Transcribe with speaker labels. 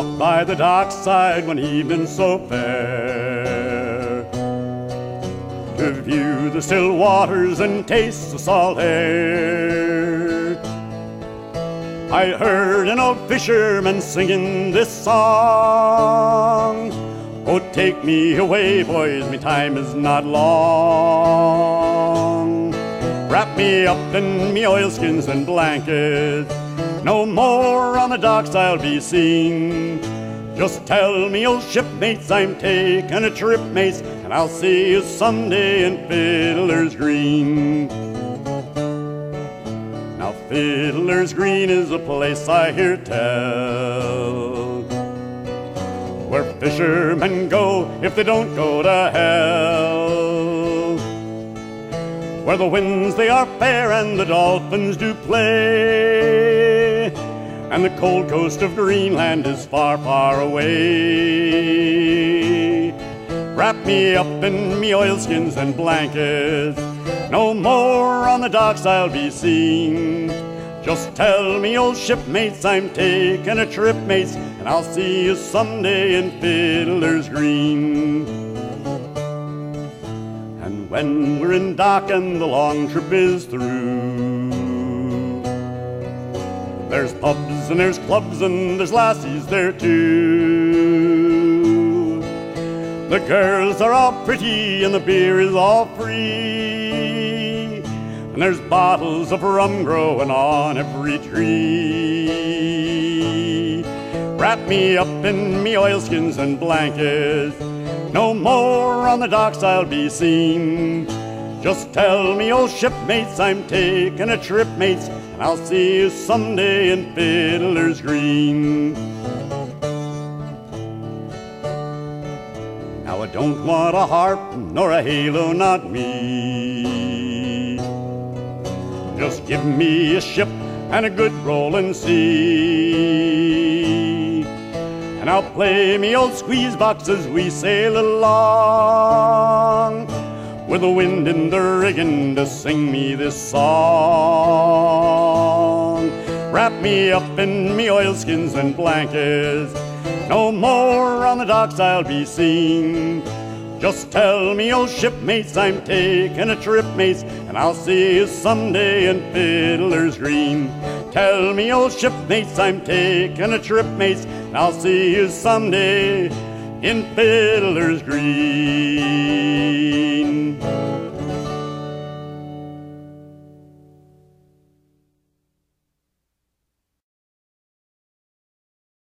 Speaker 1: walk by the dockside one evening so fair, to view the still waters and taste the salt air. I heard an old fisherman singing this song, "Oh, take me away, boys, me time is not long. Wrap me up in me oilskins and blankets, no more on the docks I'll be seen. Just tell me, old shipmates, I'm taking a trip, mates, and I'll see you someday in Fiddler's Green." Now Fiddler's Green is a place I hear tell, where fishermen go if they don't go to hell, where the winds they are fair and the dolphins do play, and the cold coast of Greenland is far, far away. Wrap me up in me oilskins and blankets, no more on the docks I'll be seen. Just tell me, old shipmates, I'm taking a trip, mates, and I'll see you someday in Fiddler's Green. And when we're in dock and the long trip is through, there's pubs and there's clubs and there's lassies there too. The girls are all pretty and the beer is all free, and there's bottles of rum growing on every tree. Wrap me up in me oilskins and blankets, no more on the docks I'll be seen. Just tell me, old shipmates, I'm taking a trip, mates, and I'll see you someday in Fiddler's Green. Now I don't want a harp nor a halo, not me. Just give me a ship and a good rolling sea, and I'll play me old squeeze box as we sail along, with the wind in the rigging to sing me this song. Wrap me up in me oilskins and blankets, no more on the docks I'll be seen. Just tell me, old shipmates, I'm taking a trip, mates, and I'll see you someday in Fiddler's Green. Tell me, old shipmates, I'm taking a trip, mates, and I'll see you someday in Fiddler's Green.